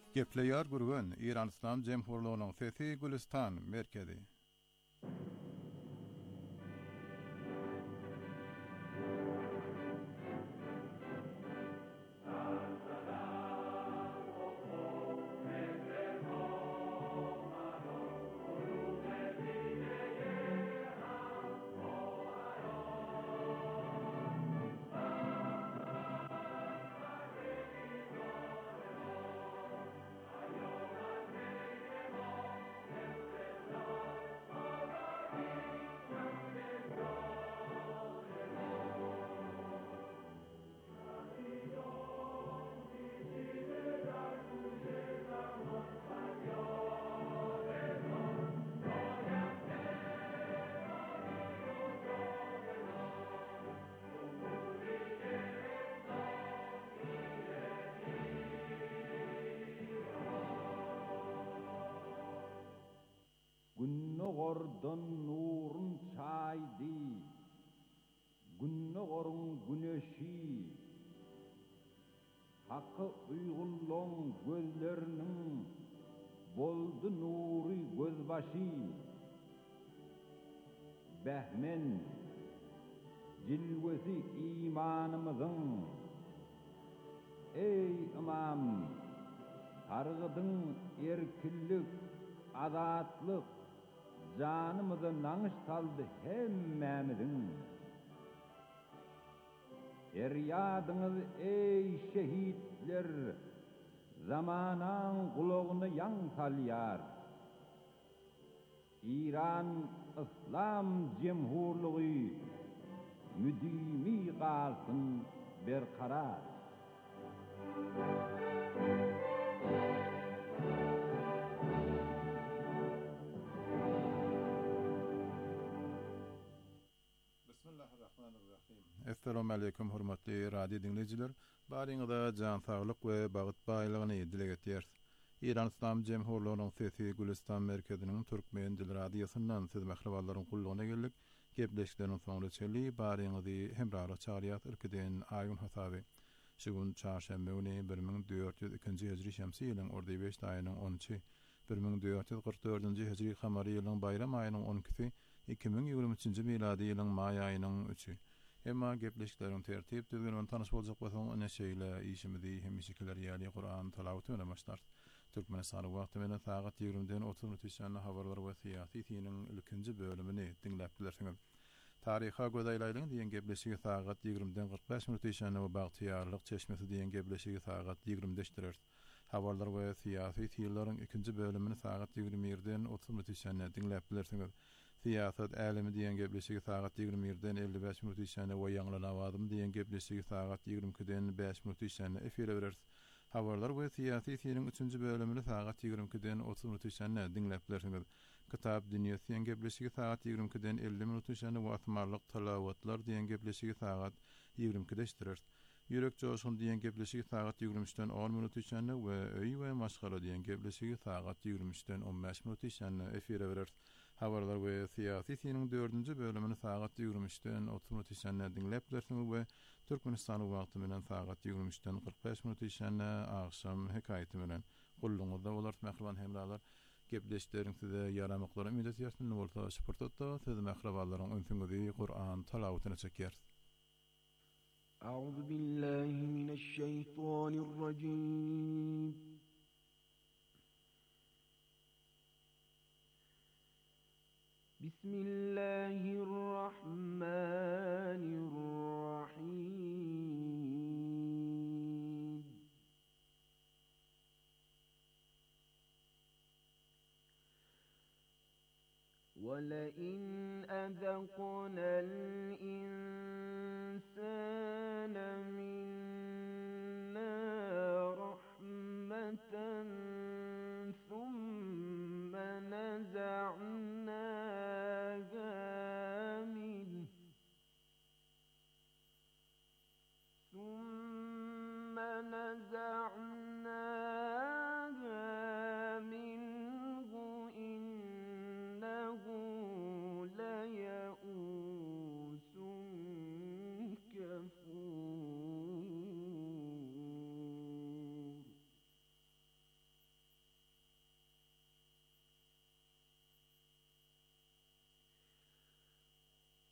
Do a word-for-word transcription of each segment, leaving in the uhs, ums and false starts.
Gepleýär gurgan İran İslam Jemhurlygynyň Sesi Gülistan merkezi. Günnogordan nurun çaydı, günnogorun güneşi, hakkı uygulluğun gözlerinin boldu nuri gözbaşı, behmen cilvesi imanımızın, ey imam, targıdın erkillik, azatlık, canımızı nanış saldı hemmemizin. Eryadınız ey şehitler, zamanan kulağını yan salyar. İran İslam Cemhurluğu müdimi kalsın berkarar. Bismillahirrahmanirrahim. Assalamu alaykum hormatly radio dinleyijiler. Baryňyza jan saglyk we bagyt baýlygyny dile getýär. İran İslam Jemhurlygynyň Sesi Gülistan merkeziniň türkmen dil radiosyndan siz mähriballaryň gullugyna geldik. Gepleşikleriniň soňra çeli baryňyzy hemrara çağırýar ülkeden aýyn hasaby. Şu gün çarşamba güni bir ming dört ýüz ikinji hijri şemsi ýylyň ordy beş aýynyň onunçy, bir ming dört ýüz kırk dördünji hijri kamary ýylyň bayram aýynyň on ikisi, iki ming ýygrimi üçinji milady ýylyň maý aýynyň üçi. Emma gepleşikleriň tertip düzgün tanyş boljak bolsaň ene şeýle işimizi hem işikler ýaly Qur'an talawaty bilen başlar. Türkmenistan wagty bilen saat ýigrimiden otuz minut içinde habarlar we syýasy tiýiniň ilkinji bölümini dinläpdilersiňiz. Tariha gödäýläýliň diýen gepleşigi saat ýigrimiden kırk beş minut içinde we bagtyýarlyk çeşmesi diýen gepleşigi saat ýigrimde işdirer. Habarlar we syýasy tiýillerin ikinji bölümini saat ýigrimi birden otuz minut içinde dinläpdilersiňiz. Siyasat alimi diýen gepleşigi saat ýigrimi birden elli beş minut içinde we ýanglan awadym diýen gepleşigi saat ýigrimi ikiden beş minut içinde efire bereriz. Habarlar we syýasy tiýiniň üçünji bölümini saat ýigrimi ikiden otuz minut içinde dinläpdilersiňiz. Kitap dünýäsi diýen gepleşigi saat ýigrimi ikiden elli minut içinde we atmarlyk talawatlar diýen gepleşigi saat ýigrimi ikide işdirer. Ýürek joşun diýen gepleşigi saat ýigrimi üçden on minut içinde we öý we maşgara diýen gepleşigi saat ýigrimi üçden on beş minut içinde efire bereriz. Habarlar we syýasy tiýiniň dördünji bölümini saat ýigrimi üçden otuz minut içinde dinläpdilersiňiz we Türkmenistan wagty bilen saat ýigrimi üçden kırk beş minut içinde akşam hekaýaty bilen gulluňyzda bolar mähriban hemralar. Gepleşiklerin size ýaramaklary ümit etýärsin bolsa sportda siz mähribanlaryň öňsüňizi Qur'an talawatyna çekýär. A'udzu billahi mineşşeytanirracim. Bismillahirrahmanirrahim. وَلَئِنْ أَذَقْنَا الْإِنسَانَ مِنَّا رَحْمَةً ثُمَّ نَزَعْنَاهَا مِنْهُ ثُمَّ نَزَعْنَاهَا مِنْهُ إِنَّهُ لَيَئُوسٌ كَفُورٌ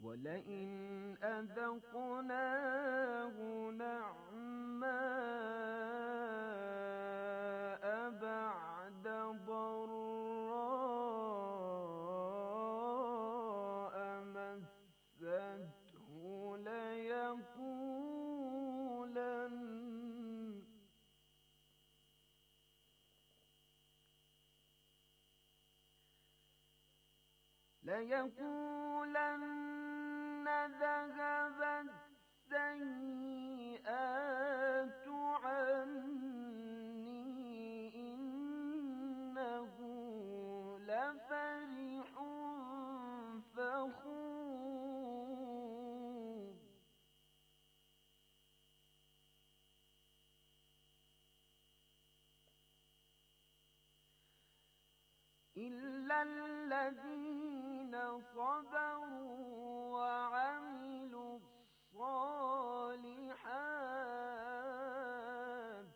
ولئن أذقناه نعماء بعد ضراء مسته ليقولن ليقولن ذهب السيئات عني إنه لفرح فخور إلا الذين صبروا وعملوا الصالحات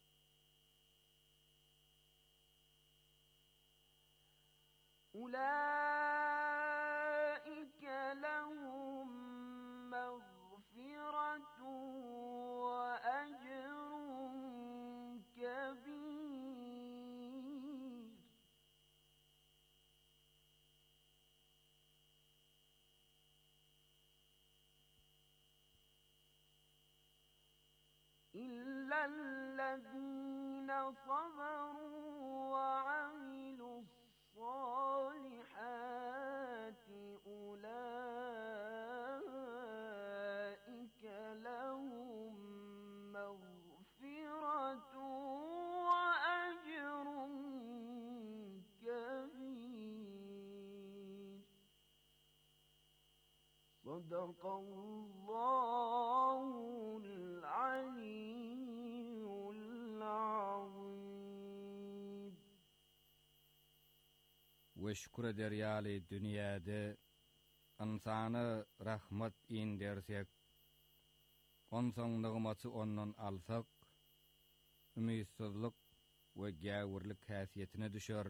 أولئك لهم مغفرة وأجر كبير إلا الذين صبروا وعملوا الصالحات أولئك لهم مغفرة وأجر كبير صدق الله العلي العظيم. Weşkür derýaly dünýäde insany rahmat indersek, onsoň nygmaty ondan alsak, ümitsizlik we gäwirlik häsiýetine düşer.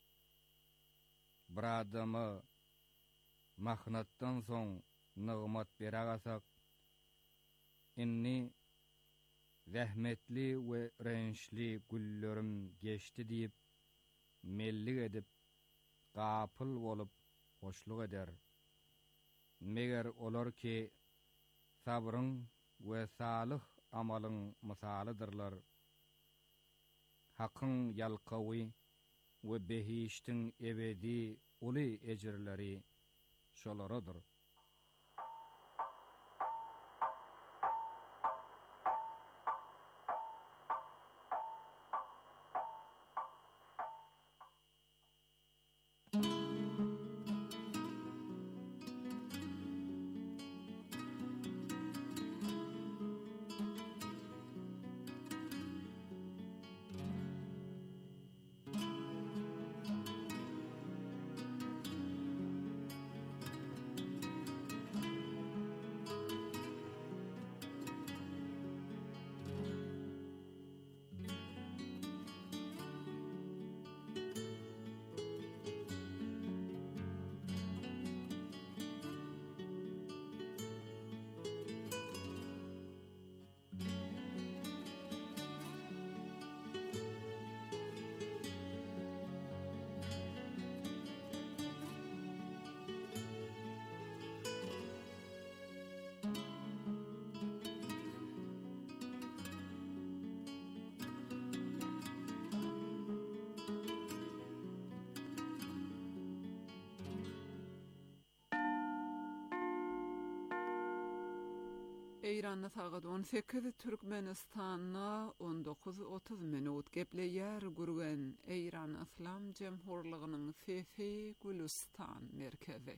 Bir adamy mahnatdan soň nygmat beragasak, inni zähmetli we rençli güllerim geçti diýip mellik edip gapyl bolup hoşluk eder. Meger olar ki sabryň we salih amalyň mysalydyrlar. Hakyň ýalkawy we behiştiň ebedi uly ejirleri şolaradyr. Eýranda sagat on sekiz, Türkmenistanda on dokuz otuz minut gepleýär gürgen Eýran Islam Jemhurlygynyň Fefe Gülistan merkezi.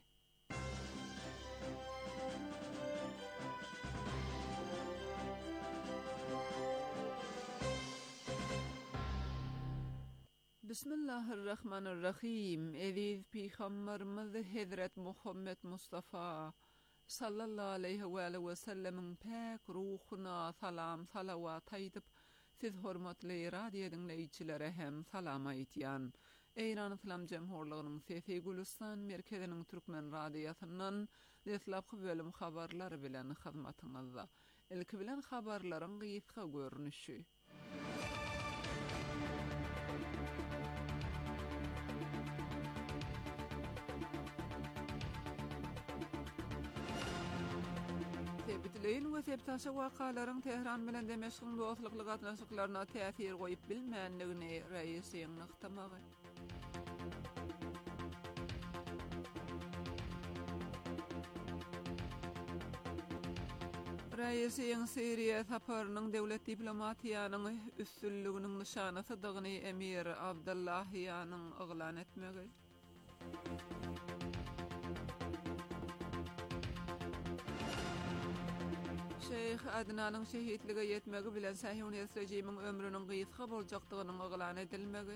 Bismillahirrahmanirrahim. Eziz Peygamberimiz Hazret Muhammed Mustafa sallallahu aleyhi ve sellemin pek ruhuna salam salavat aýdyp, siz hormatly radio dinleýiçilere hem salam aýtýan. Eýran Islam Jemhurlygynyň Sefi Gülistan merkeziniň türkmen radiýasyndan deslapky bölüm habarlary bilen hyzmatyňyzda. Ilki bilen habarlaryň gysga görnüşi. Tebitleyin we septaşy wakalaryň Tehran bilen Demeşkiň dostlukly gatnaşyklaryna täsir goýup bilmänligini reisiň nykdamagy. Reisiň Siriýa saparynyň döwlet diplomatiýanyň üstünliginiň nişanasydygyny Emir Abdullahiýanyň oglan etmegi. Şeyh Adnanyň şehitlige ýetmegi bilen Sahyonist rejimiň ömrüniň gysga boljakdygynyň oglan edilmegi.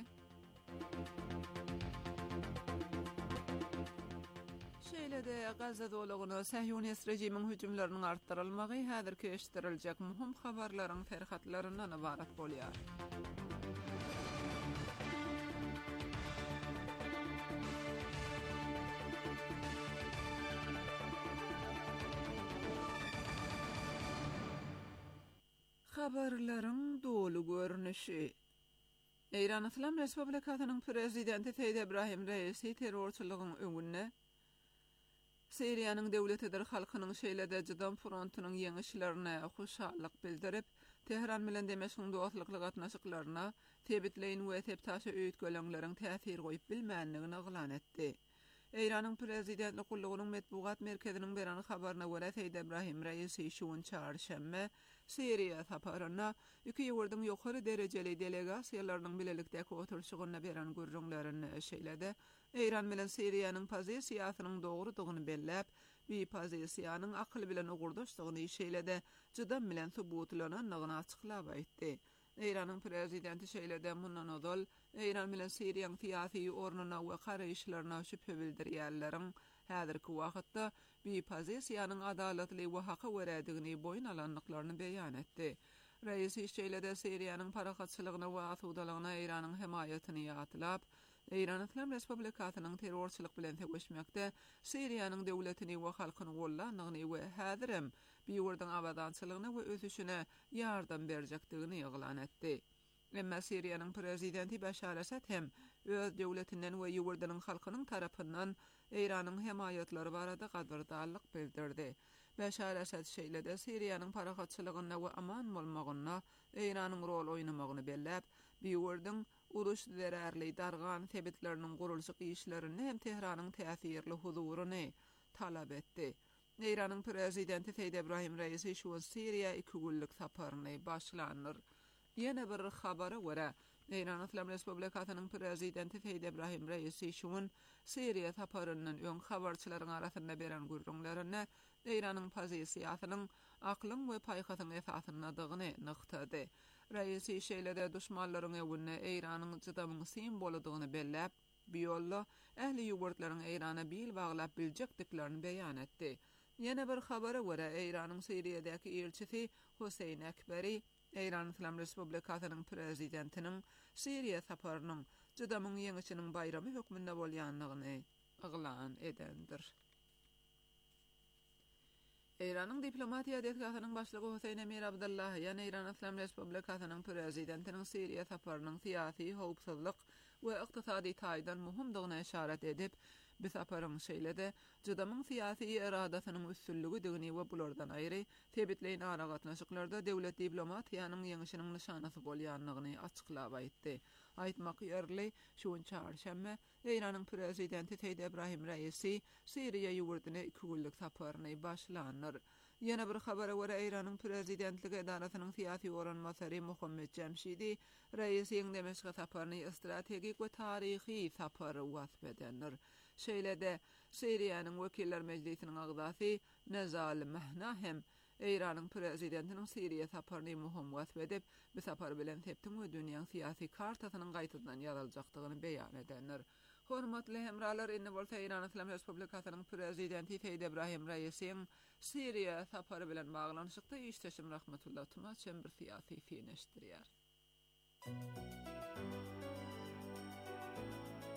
Şeýle-de Gazza dolagyna Sahyonist rejimiň hüjümleriniň artdyrylmagy häzirki eşitdiriljek muhim habarlaryň ferhatlaryndan ibarat bolýar. Habarlaryň dolu görnüşi. Eýran Islam Respublikasynyň prezidenti Seýid Ebrahim Reisi terrorçylygyň öňünde Siriýanyň döwletidir halkynyň şeýle-de jydam frontunyň ýeňişlerine hoşallyk bildirip, Tehran bilen Demeşkiň dostlukly gatnaşyklaryna tebitleýin we septaşy öýtgelenleriň täsir goýup bilmänligini oglan etdi. Eýranyň prezidentlik gullugynyň medbugat merkeziniň beran habaryna görä Seýid Ebrahim Reisi şuň çarşembe Siriýa saparyna iki ýurdyň ýokary derejeli delegasiýalarynyň bilelikdäki oturşygyna beran gürrüňlerini şeýle-de Eýran bilen Siriýanyň pozisiýasynyň dogrudygyny belläp, bu pozisiýanyň akly bilen ugurdaşdygyny şeýle-de jydam bilen subutlananyny açyklap aýtdy. Eýranyň prezidenti şeýle-de mundan ozal Eýran bilen Siriýanyň syýasy ornuna we garaýşlaryna şüphe bildirýänleriň häzirki wagtda bu pozisiýanyň adalatly we haky werädigini boyun alanlyklaryny beýan etdi. Reisi şeýle-de Siriýanyň paragatçylygyna we asudalygyna Eýranyň himayatyny ýatlap, Eýran Islam Respublikasynyň terrorçylyk bilen tegeşmekde Siriýanyň döwletini we halkyny gollanyny we häzirem bu ýurdyň abadançylygyna we ösüşine ýardam berjekdigini ýaglan etdi. Emma Siriýanyň prezidenti Bashar Asad hem öz döwletinden we ýurdynyň halkynyň tarapyndan Eýranyň himayatlary barada gadyrdarlyk bildirdi. Bashar Asad şeýle-de Siriýanyň paragatçylygyna we aman bolmagyna Eýranyň rol oýnamagyny belläp, bu ýurdyň uruş zerärli dargan sebitleriniň gurulşyk işlerini hem Tehranyň täsirli huzuruny talap etdi. Eýranyň prezidenti Seýid Ebrahim Reisi şu Siriýa iki günlük saparyny başlandyr. Ýene bir habara görä, Eýran Islam Respublikasynyň prezidenti Seýid Ebrahim Reisi şuň Siriýa saparynyň öň habarçylaryň arasynda beren gürrüňlerini Eýranyň pozisiýasynyň aklyň we paýhatyň esasynyny nyktady. Reisi şeýle-de düşmanlaryň öňünde Eýranyň jydamyň simboludygyny belläp, bu ýolla ähli ýurtlaryň Eýrana bil baglap biljekdiklerini beýan etdi. Ýene bir habara görä, Eýranyň Siriýadäki elçisi Huseyn Ekberi Eýran Islam Respublikasynyň prezidentiniň Siriýa saparynyň jydamyň ýeňişiniň bayramy hökmünde bolýanlygyny oglan edendir. Eýranyň diplomatiýa detgasynyň başlygy Huseyn Emir Abdullahiýan Eýran Islam Respublikasynyň prezidentiniň Siriýa saparynyň syýasy, howpsuzlyk we ykdysady taýdan muhimdygyna işaret edip, bu saparyň şeýle-de jydamyň syýasy iradasynyň üstünligi digini we bulardan aýry tebitleýin ara gatnaşyklarda döwlet diplomatiýanyň ýeňişiniň nişanasy bolýanlygyny açyklap aýtdy. Aýtmak ýerli, şuň çarşembe Eýranyň prezidenti Seýid Ebrahim Reisi Siriýa ýurduny iki günlük saparyny başlandyr. Ýene bir habara görä Eýranyň prezidentligi edarasynyň syýasy oranmasary Muhammed Cemşidi Reisiň Demeşke saparyny strategik we taryhy sapary wasp edendir. Şeýle-de Siriýanyň Wekiller Meclisiniň agzasy Nazal Mahnahem Eýranyň prezidentiniň Siriýa saparyny muhim wasp edip, bu sapar bilen teptiň we dünýäň syýasy kartasynyň gaýtadan ýazyljakdygyny beýan edenler. Hormatly hemralar, indi bolsa Eýran Islam Respublikasynyň prezidenti Seýid Ebrahim Reisiň Siriýa sapary bilen baglanyşykda işteşim rahmetullah tuma çembir syýasy fineşdirýär.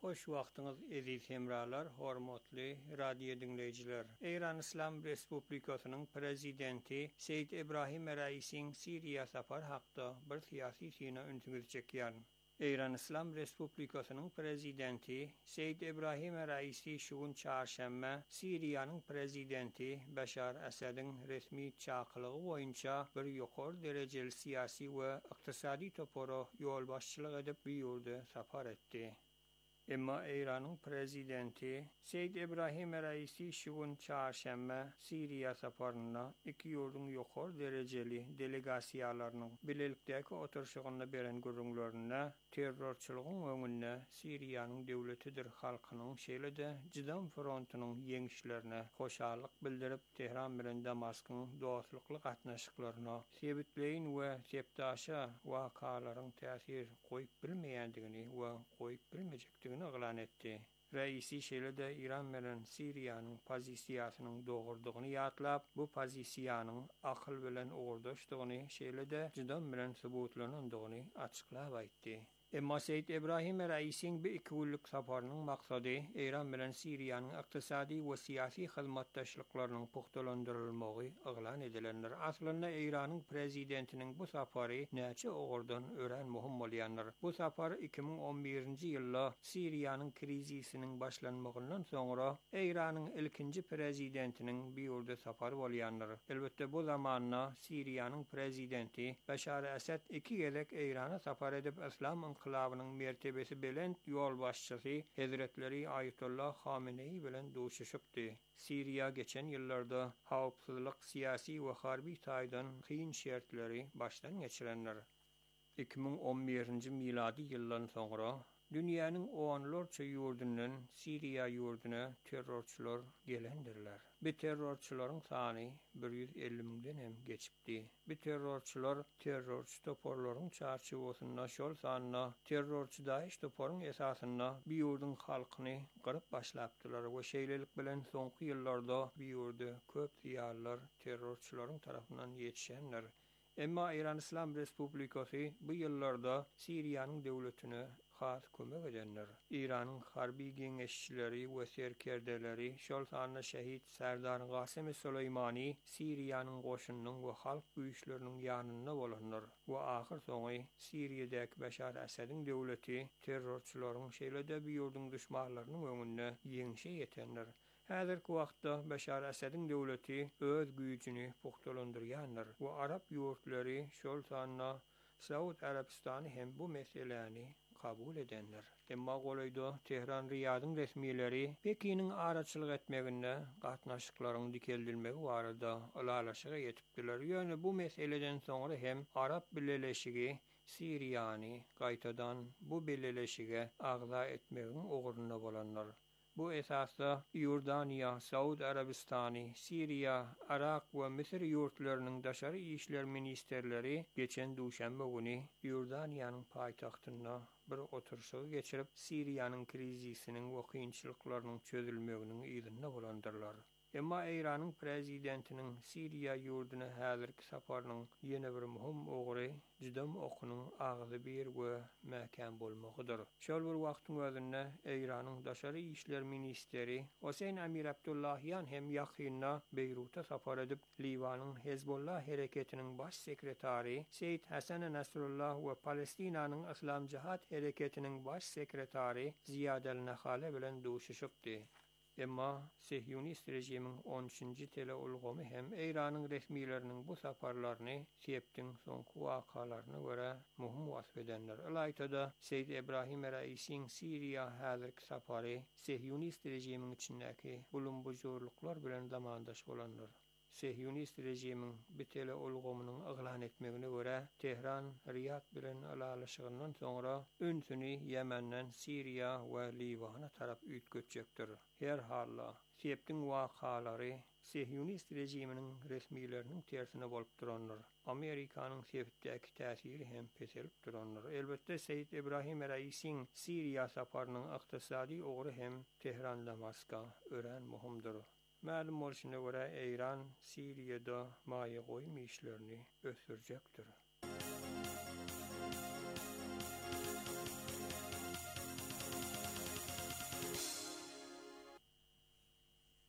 Hoş wagtyňyz eziz hemralar, hormatly radio dinleyijiler. Eýran Islam Respublikasynyň prezidenti Seýid Ebrahim Raisiň Siriýa sapar hakda bir syýasy syna öňsüňiz çekýär. Eýran Islam Respublikasynyň prezidenti Seýid Ebrahim Raisi şugun çarşamba Siriýanyň prezidenti Başar Esad'yň resmi çaqylygy boýunça bir ýokary derejeli syýasy we ykdysady topara ýol başçylyk edip bu ýurda sapar etdi. Emma Eýranyň prezidenti Seýid Ebrahim Raisi şugun çarşamba Siriýa saparyna iki ýurdun ýokary derejeli delegasiýalarynyň bilelikdäki oturşygyna beren gürrüňlerine terrorçylygyň öňünde Siriýanyň döwletidir halkynyň şeýle-de Jidam frontunyň ýeňişlerine hoşallyk bildirip Tehran bilen Damaskyň dostlukly gatnaşyklaryna sebitleýin we sepdaşa wakalaryň täsir goýup bilmeýändigini we goýup bilmejekdigini elan etdi. Raisi şeýle-de İran bilen Siriýanyň pozisiýasynyň dogurdygyny ýatlap, bu pozisiýanyň akyl bilen ogurdaşdygyny şeýle-de Jidam bilen subutlanandygyny açyklap aýtdy. Emma Seýid Ebrahim Raisiň bu iki günlük saparynyň maksady Eýran bilen Siriýanyň ykdysady we syýasy hyzmatdaşlyklarynyň puhtalandyrylmagy elan edilenler. Aslynda Eýranyň prezidentiniň bu sapary näçe ogurdan ören muhim bolýandyr. Bu sapar iki bin on birinji ýylda Siriýanyň krizisiniň başlanmagyndan soňra Eýranyň ilkinji prezidentiniň bu ýurda sapary bolýandyr. Elbetde bu zamanda Siriýanyň prezidenti Başar Esad iki gelek Eýrana sapar edip Islam inqilabynyň mertebesi bilen ýol başçysy Hazretleri Ayetullah Hamenei bilen duşuşypdy. Siriýa geçen ýyllarda hawpsuzlyk, syýasy we harby taýdan kyn şertleri başdan geçirenler. iki bin on birinji miladi ýyldan soňra dünýäniň oňlarça ýurdundan Siriýa ýurduna terrorçylar gelendirler. Bu terrorçylaryň sany bir ýüz elli miňden hem geçipdi. Bu terrorçylar terrorçy toporlaryň çarşywasyna şol sanyna terrorçy daýyş toporyň esasyna bu ýurdun halkyny gyryp başlapdylar we şeýlelik bilen soňky ýyllarda bu ýurda köp ýarlar terrorçylaryň tarapyndan ýetişenler. Emma Eýran Islam Respublikasy bu ýyllarda Siriýanyň döwletine has kömek edenler. İran'ın harbi geňeşçileri we serkerdeleri şol sanyna şehit Serdar Gasim Süleýmani Siriýanyň goşunynyň we halk güýçleriniň ýanynda bolanlar. We ahyr soňy Siriýadäki Başar Esad'yň döwleti terrorçylaryň şeýle-de bu ýurdun düşmanlarynyň öňünde ýeňişe ýetenler. Häzirki wagtda Başar Esad'yň döwleti öz güýjini puhtalandyrýandyr. We Arap ýurtlary şol sanyna Saud Arabistany hem bu meseleni kabul edenler. Emma golayda Tehran Riýadyň resmiýetleri Pekiniň araçylyk etmeginde gatnaşyklaryň dikeldilmegi barada alalaşyga ýetipdiler. Ýöne bu meseleden soňra hem Arap birleşigi Siriýany gaýtadan bu birleşige agza etmegiň oguryna bolanlar. Bu esasda Ýordaniýa, Saud Arabistany, Siriýa, Irak we Misir ýurtlarynyň daşary işler ministerleri geçen duşanba güni Ýordaniýanyň paýtagtyna bir oturşygy geçirip Siriýanyň krizisiniň we kynçylyklarynyň çözülmeginiň ýygyna bolandyrlar. Emma Eýranyň prezidentiniň Siriýa ýurduna häzirki saparynyň ýene bir muhim ogury Jidam okunyň agzy bir we mäkan bolmagydyr. Şol bir wagtyň özünde Eýranyň daşary işler ministeri Hoseýn Amir Abdullahyan hem ýakynda Beýruta sapar edip Liwanyň Hezbollah hereketiniň baş sekretary Seýid Hasan Nasrullah we Palestinanyň Islam Jihad hereketiniň baş sekretary Ziyad el-Nahale bilen duşuşypdy. Emma Sehyonist rejimiň on üçinji tele ulgamy hem Eýranyň resmiýetleriniň bu saparlaryny septiň soňky wakalaryna görä muhim wasf edenler. Alaytada Seýid Ebrahim Raisiň Siriýa häzirki sapary Sehyonist rejimiň içindäki bulunbujurluklar bilen zamandaş bolanlar. Sehyonist rejimiň bitele ulgamynyň elan etmegine görä Tehran Riýad bilen alalaşygyndan soňra öňsüni Ýemenden Siriýa we Liwana tarap üýtgetjekdir. Her halla septiň wakalary Sehyonist rejiminiň resmiýetleriniň tersine bolup duranlar. Amerikanyň sebitdäki täsiri hem peselip duranlar. Elbetde Seýid Ebrahim Raisiň Siriýa saparynyň ykdysady ogury hem Tehran Damaska ören muhimdir. Ma'lum bolşuna görä Eýran Siriýada maýa goýma işlerini ösürjekdir.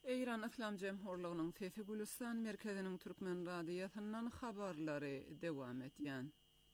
Eýran Islam Jemhurlygynyň Sesi Gülistan merkeziniň Türkmen radiýasyndan habarlary dewam etýän.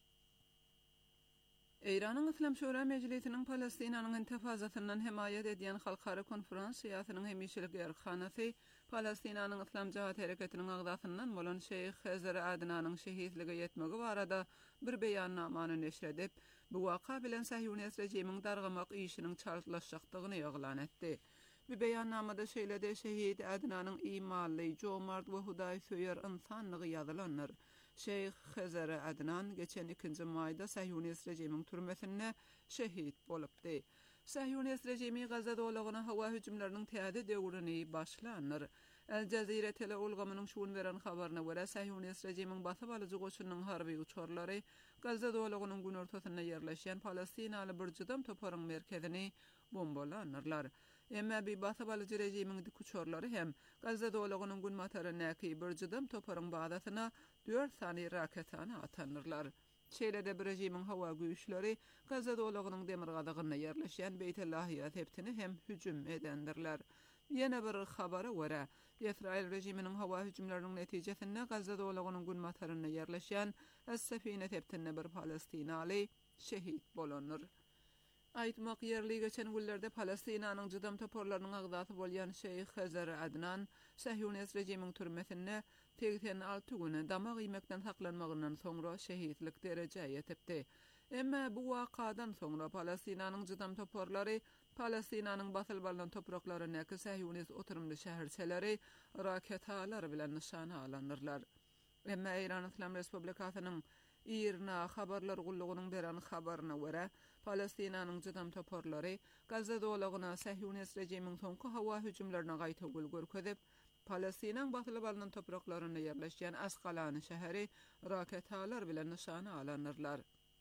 Eýranyň Islam Şura Mejlisiniň Palestinanyň intifazatyndan himayet edýän halkara konferensiýasynyň hemişelik ýerhanasy Palestinanyň Islam Jahat Hereketiniň agdasyndan bolan Şeyh Hezer Adnanyň şehidligi ýetmegi barada bir beýannamany neşr edip, bu waka bilen Sahyonist rejimiň dargamak işiniň çallaşjakdygyny ýaglan etdi. Bu beýannamada şeýlede şehid Adnanyň imanly, jomart we Hudaý söýer insanlygy ýazylanlar. Şeyh Hezer Adnan geçen ikinji maýda Sahyonist rejimiň türmesinde şehit bolupdy. Sahyonist rejimi Gaza dowlagyna hawa hüjümleriniň täze döwrüni başlanýar. El Jazira tele ulgamynyň şuun beren habaryna görä Sahyonist rejimiň basyp alyjy goşunyň harby uçurlary Gaza dowlagynyň gün ortasynda ýerleşýän Palestinaly bir jydam toparyň merkezini bombalanyrlar. Emma bir basyp alyjy rejimiň uçurlary hem Gaza dowlagynyň gün mataryny bir jydam toparyň bagdasyna dört sany raketany atanyrlar. Şeýlede bir rejimiň hawa güýçleri Gaza dowlagynyň demir gadagyna ýerleşýän Beytillahiyya teptini hem hüjüm edendirler. Ýene bir habara görä, Israil rejiminiň hawa hüjümleriniň netijesinde Gaza dowlagynyň gün mataryna ýerleşýän Es-Sefine teptinde bir Palestinaly şehit bolanır. Aýtmak ýerli geçen günlerde Palestinanyň jydam toporlarynyň agdasy bolýan Şeyh Hezer Adnan Sahyonist rejimiň türmesinde tegsen alty güne damak ýemekden saklanmagynyň soňra şehitlik dereje ýetipdi. Emma bu wakadan soňra Palestinanyň jydam toporlary Palestinanyň basyl bolan topraklaryna Sahyonist oturumly şäherçeleri raketler bilen nişana alanyrlar. Emma Eýran Islam Respublikasynyň İrna habarlar gullugynyň beren habaryna görä, Palestinanyň jydam toporlary Gaza dowlagyna Sahyonist rejimiň soňky hawa hüjümlerine gaýta gül görkezip, Palestinaň basyl bolan topraklaryna ýerleşýän Asqalany şäheri raketler bilen nişana alanyrlar.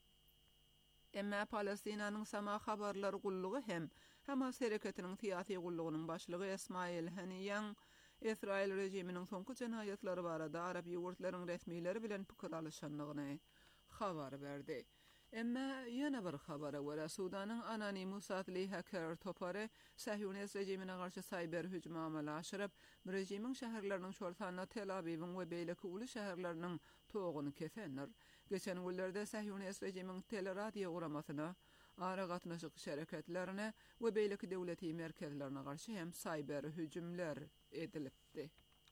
Emma Palestinanyň sama habarlar gullugy hem Hamas hereketiniň tiýasy gullugynyň başlygy Ismail Haniýan Israil rejiminiň soňky jenaýatlary barada Arab ýurtlarynyň resmiýleri bilen pikir alýanlygyny habar berdi. Emma ýene bir habara görä Sudanyň Anonymous adly hacker topary Sahyonist rejimine garşy cyber hüjüm amaly aşyryp, rejimiň şäherleriniň şortanyna Tel Awiwyň we beýleki uly şäherleriniň toguny kesenler. Geçen günlerde Sahyonist rejimiň teleradio uramasyna, ara gatnaşyk şereketlerine we beýleki döwleti merkezlerine garşy hem cyber hüjümler edilipdi.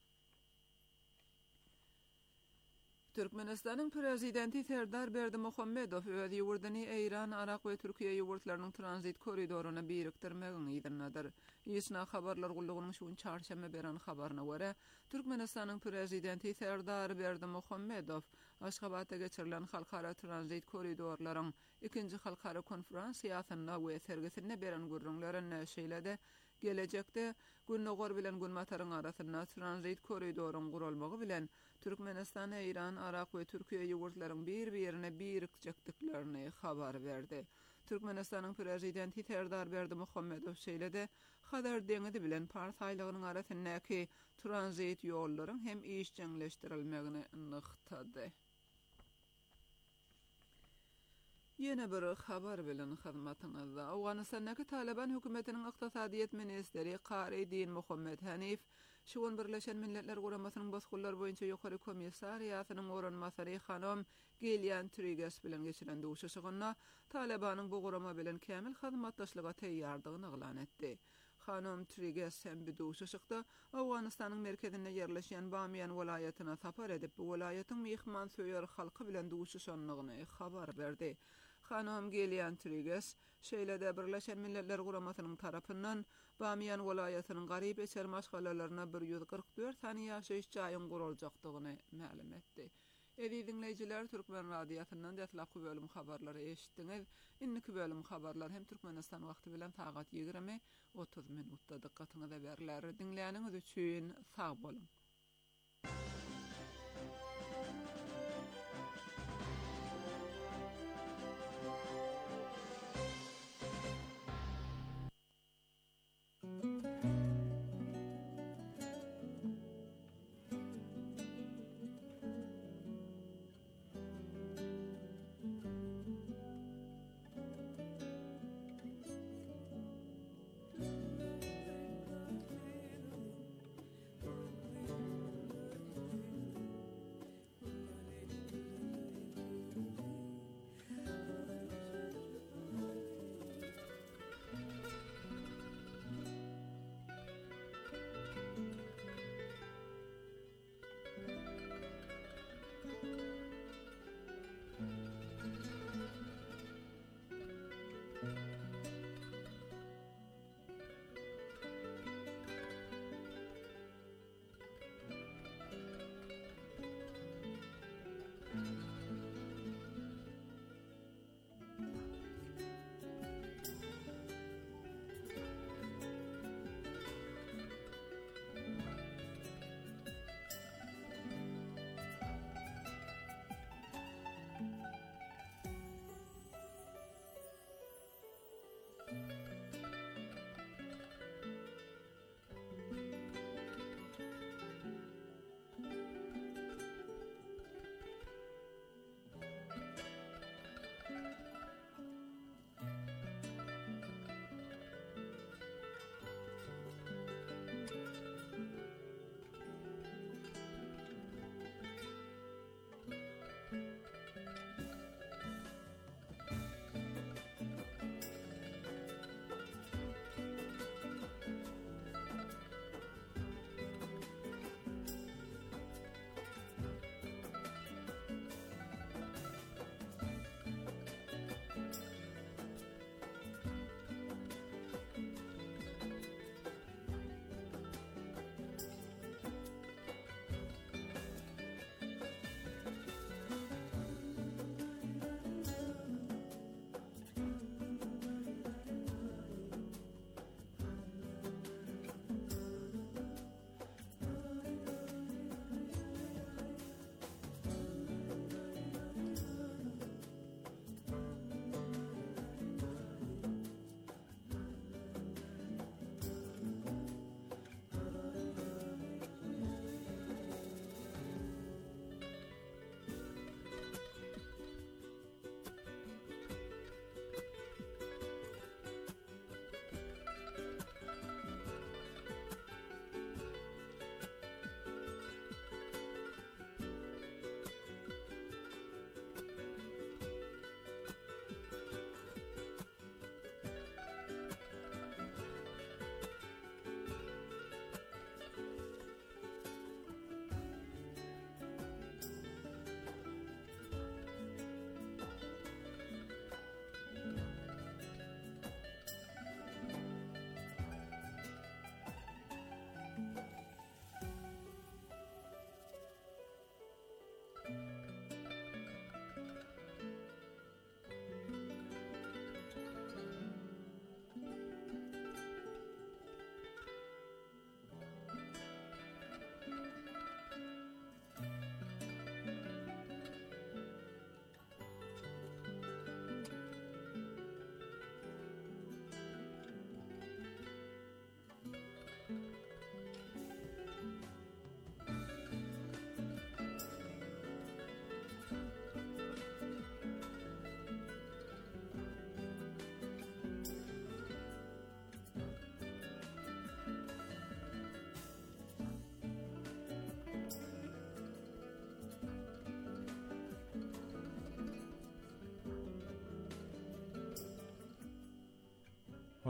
Türkmenistanyň prezidenti Serdar Berdimuhammedow öz ýurduny Eýran, Arak we Türkiýe ýurtlarynyň tranzit koridoruny birikdirmegini ýernadyr. Ýysna habarlar gullugynyň şuun çarşamba beren habaryna görä, Türkmenistanyň prezidenti Serdar Berdimuhammedow Aşgabatda geçirilen halkara tranzit koridorlaryň ikinji halkara konferensiýasyna we sergisine beren gurrunlaryny şeýlede gelecekde Günnogor bilen Günmataryň arasynda tranzit koridoryň gurulmagy bilen Türkmenistan, Eýran, Arak we Türkiýe ýurtlaryň bir-birine birikjekdiklerini habar berdi. Türkmenistanyň prezidenti Serdar Berdimuhammedow şeýlede Hadar deňizi bilen partaýlygynyň arasyndaky tranzit ýollaryň hem işçiňleşdirilmegini nyktady. Yine bir habar bilen hyzmatyňyzda Awganystanyň Taliban hökümetiniň ykdysadyýet ministri Qari Muhammed Hanif şuun Birleşen Milletler Guramasynyň bosgullar boýunça ýokary komissariýasynyň oranmasary Hanom Gillian Trigers bilen geçiren duşuşygyna Talibanyň bu gurama bilen kämil hyzmatdaşlyga teýýardygyny eglan etdi. Hanom Trigers hem bu duşuşykda Awganystanyň merkezinde ýerleşýän Bamiyan welaýatyna sapar edip bu welaýatyň mehman söýer halky bilen duşuşanlygyny habar berdi. Hanom Gillian Trigers şeýlede Birleşen Milletler Guramasynyň tarapyndan Bamiyan welaýatynyň garyp eser maşgalalaryna bir ýüz kırk dört sany ýaşaýyş jaýyň guruljakdygyny ma'lum etdi. Eýdi dinleýijiler, Türkmen radiýasyndan dätlapky bölüm habarlary eşitdiňiz. Inniki bölüm habarlar hem Türkmenistan wagty bilen sagat ýigirme otuz minutda dikkatyňyza berilýär. Dinleýäniňiz üçin sag bolun.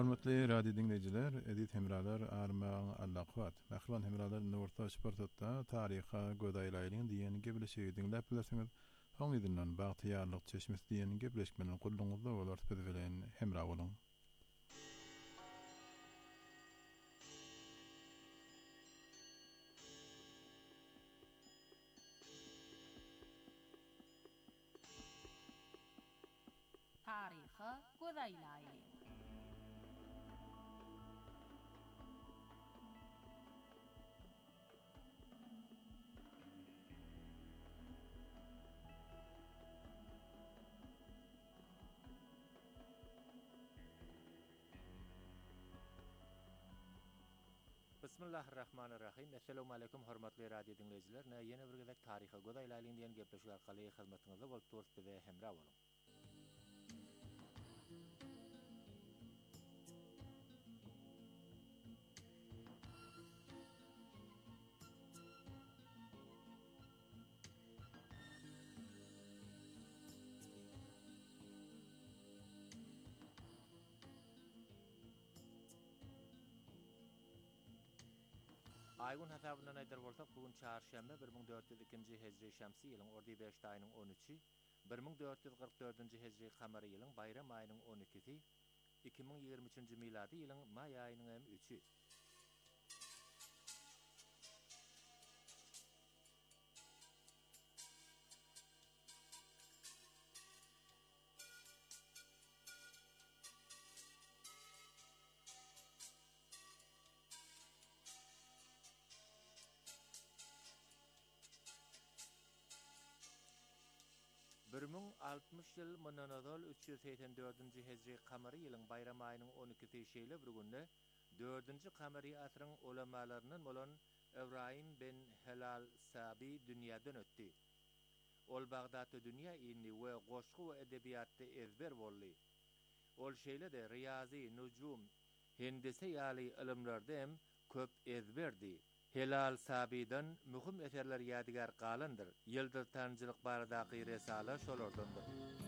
Hormatly radio dinleyijiler, edit hemralar armağan allaqat. Mahlan hemralar Nurta Sportda taryha godaýlaryň diýen gebleşigi dinläp bilersiňiz. Hoň edinden bagtyarlyk çeşmesi diýen gebleşmeni gulluňyzda bolar bilen hemra boluň. Taryhy godaýlary. Bismillahirrahmanirrahim. Assalamu alaykum hormatly radio dinleyijiler. Näme ýene bir gezek taryhy godaýlaryň diýen gepleşik arkaly hyzmatyňyzda bolup durýar bize hemra boluň. Aýgyn hasabyndan aýdar bolsak, bugun çarşamba bir ming dört ýüz ikinji hejri şamsy ýylyň ordy beş aýynyň on üçi, bir ming dört ýüz kırk dördünji hejri kamary ýylyň bayram aýynyň on ikisi, iki ming ýygrimi üçinji milady ýylyň may aýynyň hem üçi. bir ming altmış ýyl mundan ozal üç ýüz seksen dördünji hejri kamary ýylyň bayram aýynyň on ikisi şeýle bir günde dördünji kamary asyryň ulamalarynyň bolan Ibrahim ben Helal Sabi dünýäden ötdi. Ol Bagdatda dünýä ilmi we goşgu we edebiýatda ezber boldy. Ol şeýle-de riýazy, nujum, hendise ýaly ilimlerde hem köp ezberdi. Helal Sabi'den mühim eserler yadigar qalandır. Yıldır tanjylyk baradaky resala şolardandır.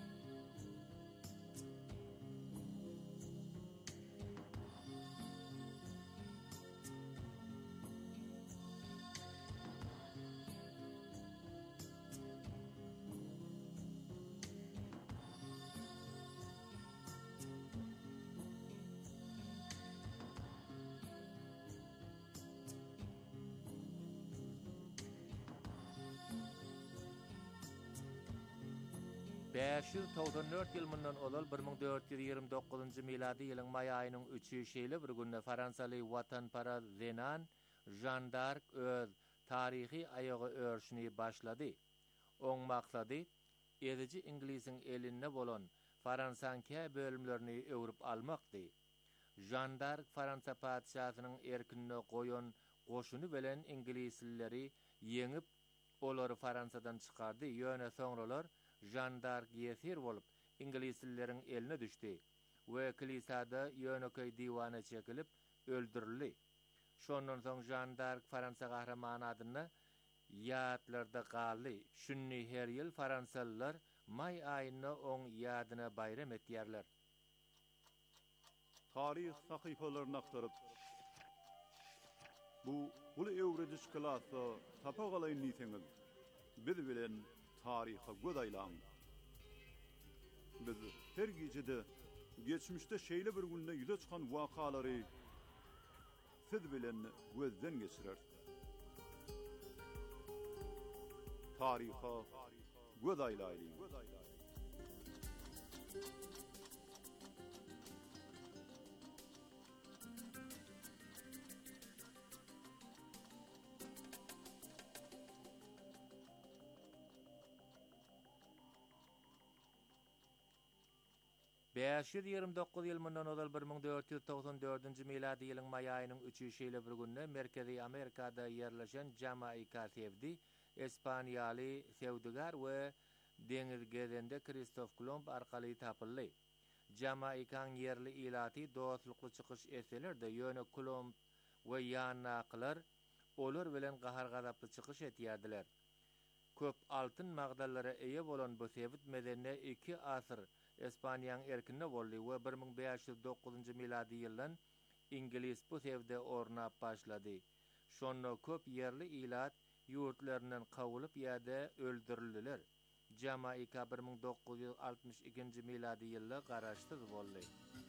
beş ýüz togson dört ýyl mundan olal bir ming dört ýüz ýygrimi dokuzunji milady ýylyň may aýynyň üçi şeýle bir günde Fransaly watanparast Zenan Jean d'Arc öz taryhy aýagy örüşini başlady. Oň maksady edici inglisiň elinde bolan Fransankä bölümlerini öwrüp almakdy. Jean d'Arc Fransa padşahynyň erkinine goýan goşuny bilen ingilislileri ýeňip olary Fransadan çykardy. Ýöne soňralar Jean d'Arc ýesir bolup ingilislilerin eline düşdi we kilisada ýöneköy diwana çekilip öldürildi. Şondan soň Jean d'Arc Fransa gahramany adyna ýatlarda galdy. Şunny her ýyl Fransalylar may aýyna oň ýadyna bayram etýärler. Taryh sahypalaryny aktaryp bu ulu öwrediş klasy tapa galaýyn niýetiňiz biz bilen taryha godaýlan. Biz her gecede geçmişde şeýle bir günde ýüze çykan wakalary siz bilen gözden geçirer. Taryha godaýlaýyn. beş ýüz ýygrimi dokuz ýyl mundan ozal bir ming dört ýüz togson dördünji milady ýylyň may aýynyň üçi şeýle bir günde Merkezi Amerikada ýerleşen Jamaika Sevdi, Espaniýaly sewdigar we deňiz gezende Kristof Kolumb arkaly tapyldy. Jamaikaň ýerli ilaty dostlukly çykyş etselerde ýöne Kolumb we ýanaklar olar bilen gahar gazaply çykyş etýärdiler. Köp altyn magdallara eýe bolan bu sewit medeniýeti iki asyr Espaniýanyň erkinne boldy we bir ming beş ýüz dokuzunjy milady ýyldan İngiliz bu tewde ornap başlady. Şonda köp ýerli ilat ýurtlarynyň kawylyp ýa-da öldürildiler. Jamaika bir ming dokuz ýüz altymyş ikinji milady ýylda garaşdyr boldy.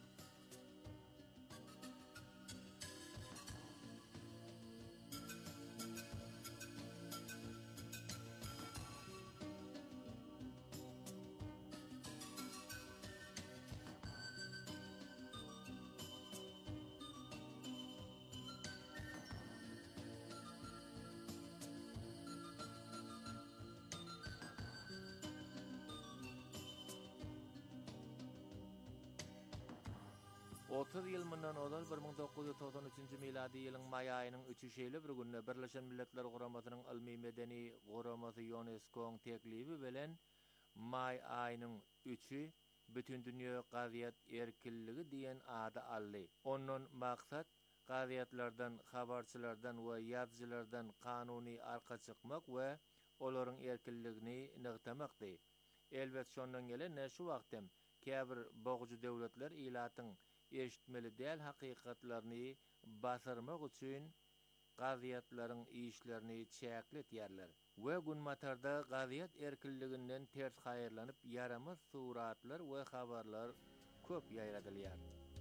otuz ýyl mundan ozal bir ming dokuz ýüz toksan üçinji milady ýylyň may aýynyň üçüşeýli bir günde Birleşen Milletler Guramasynyň ilmi medeni guramasy UNESCO-nyň teklibi bilen may aýynyň üçi bütün dünýä gaziýet erkinligi diýen ady aldy. Onuň maksat gaziýetlerden, habarçylardan we ýazgylardan kanuny arka çykmak we olaryň erkinligini nygtamakdy. Elbet şondan gelen näşe wagtym käbir bogujy döwletler ilatyň eşitmeli däl hakykatlaryny basarmak üçin gaziýetlaryň işlerini çäkletýärler. We günmatarda gaziýet erkinliginden ters haýyrlanyp yaramaz suratlar we habarlar köp ýaýradylýar.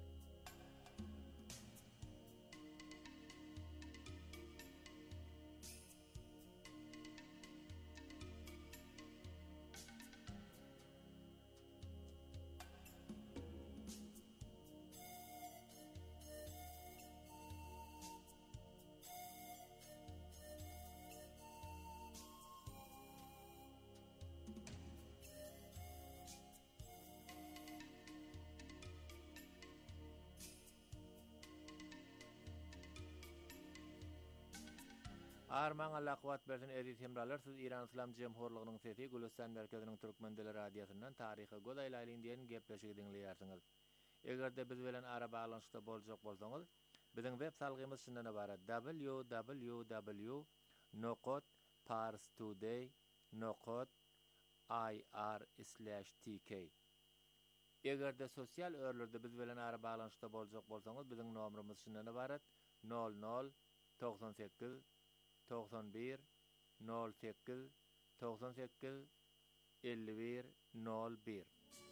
Arman Allah kuwat bersin edi temralar siz İran İslam Cemhurluğunyň sesi Gülistan merkeziniň türkmen dili radiosyndan taryhy godaýlaryň diýen gepleşigi dinleýärsiňiz. Egerde biz bilen ara baglanyşda boljak bolsaňyz, biziň web salgymyz şundan ibaret: w w w nokot parstoday nokot i r slash t k. Egerde sosial örlerde biz bilen ara baglanyşda boljak bolsaňyz, biziň nomerimiz şundan ibaret: nol nol doksan sekiz doksan bir nol sekiz doksan sekiz elli bir nol bir.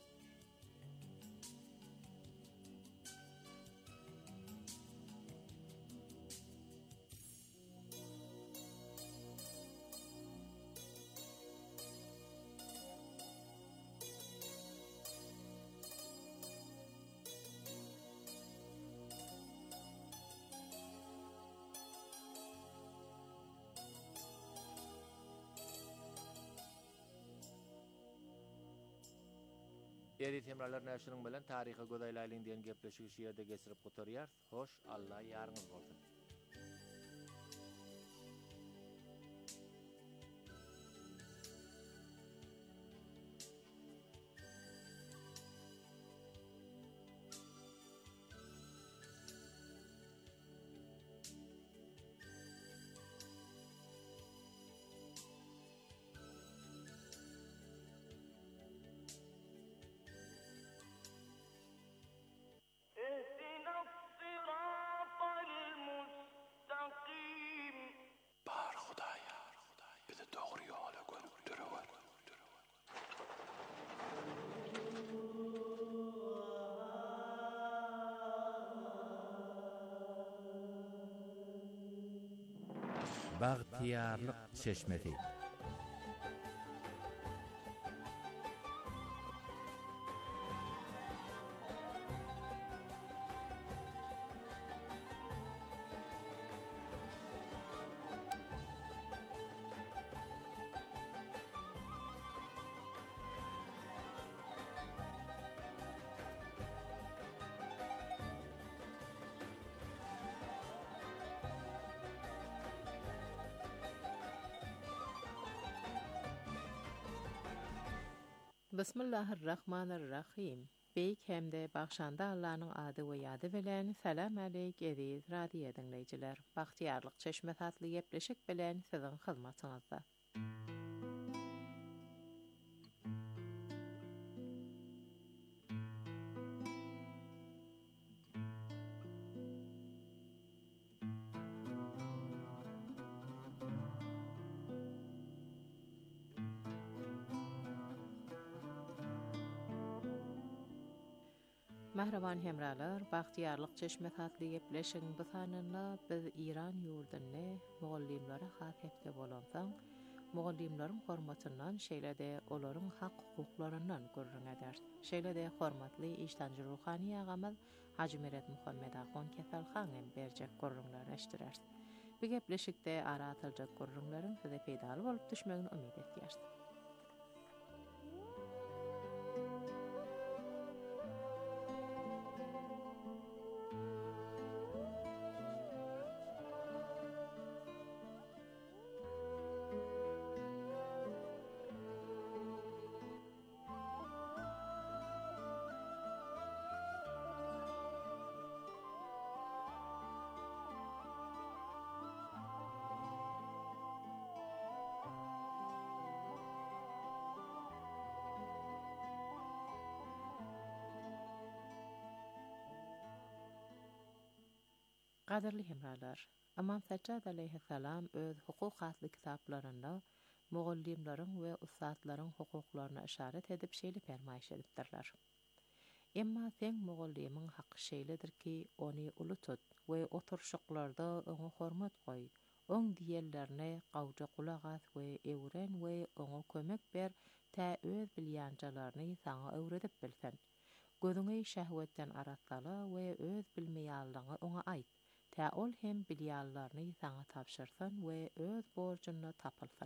Eri temralar näşiniň bilen taryhy godaýlaryň diýen gepleşigi şeýerde geçirip gotarýar. Hoş, Allah ýarňyz bolsun. Bagtiyarlyk çeşmesi. Bismillahirrahmanirrahim. Beyk hemde bagşanda Allah'ın adı we ýady bilen salam aleyk ediz radio dinleýijiler. Bagtiyarlyk çeşme tatly gepleşik bilen siziň hyzmatyňyzda. Mahraban hemralar, baxtiyarlyk çeşme tatly gepleşiň bu sanynda biz İran ýurduny mugallimlere hasepde bolansaň, mugallimlaryň hormatyndan şeýle-de olaryň hak hukuklarynyň gurrun eder. Şeýle-de hormatly işdanjy ruhany agamyz Haji Meret Muhammed Ahon Kesalhan hem berjek gurrunlar eşdirer. Bu gepleşikde ara atyljak gurrunlaryň size peýdaly bolup düşmegini umyt etýär. Gaderli hemralar, Imam Saccad aleyhissalam öz hukuk hasly kitaplarynda mugallimlaryň we ustadlaryň hukuklaryna işaret edip şeýle fermaýş edipdirler. Emma sen mugallimiň haqqy şeýledir ki, ony uly tut we oturşyklarda oňa hormat goý. Oň diýerlerine gawja kulak as we ewren we oňa kömek ber, tä öz bilýänjalaryny saňa öwredip bilsen. Gözüňi şähwetden aratsala we öz bilmeýänligiňi oňa aýt. Tä ol hem bilýärlerini saňa tapşyrsan we öz borcuny tapylsyn.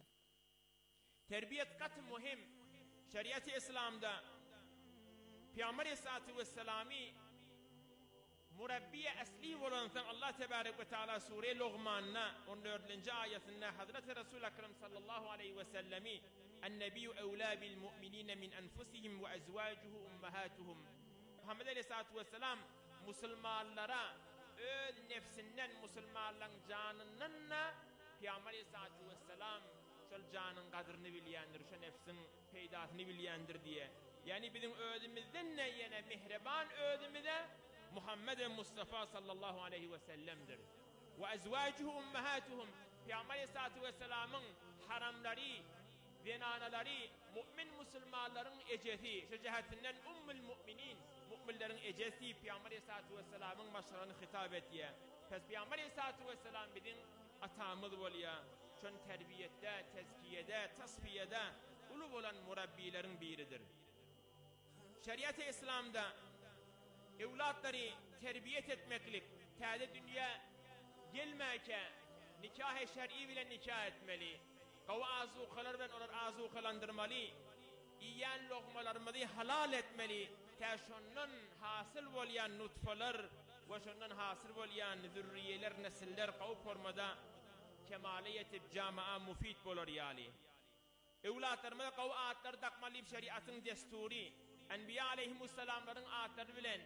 Terbiyet kat muhim. Şeriat-ı İslam'da Peygamber Aleyhissalatu vesselami murabbiye asli bolansan Allah tebarek ve teala Sure Luqman'na on dördüncü ayetinde Hazreti Resul Ekrem sallallahu aleyhi ve sellemi "En-nebiyyu evlâ bil mu'minîne min enfusihim ve ezvâcuhu ummahatuhum." Muhammed Aleyhissalatu vesselam Müslümanlara öz nefsinden Müslümanların canından Peygamber Aleyhissalatu vesselam şol canın kadrını bilýändir, şo nefsin peýdasyny bilýändir diye. Yani bizim özümizden ne yene mihreban özümüze Muhammed Mustafa sallallahu aleyhi ve sellem'dir. Ve ezvacuhu ummahatuhum. Peygamber Aleyhissalatu vesselam'ın haramları, zenanaları, mümin Müslümanların ecesi, şu cihetinden ummul müminin, müminlerin ecesi Peygamber Aleyhissalatu vesselam'ın maşarını hitap etdiye. Pes Peygamber Aleyhissalatu vesselam bizim atamız bolýa. Şon terbiyette, tezkiyede, tasfiyede ulu bolan murabbilerin biridir. Şeriat-ı İslam'da evlatları terbiyet etmeklik, täze dünya gelmeke, nikah-ı şer'i bilen nikah etmeli, gawa azukalar bilen olar azukalandırmalı, iýän lokmalarymyzy halal etmeli, tä şondan hasyl bolýan nutfalar we şondan hasyl bolýan zürriýeler, nesiller gawy formada kemale yetip jamaa mufid bolar ýaly. Evlatlarymyza gawy atlar takmaly şeriatyň desturi, Enbiya aleyhimussalamlaryň atlary bilen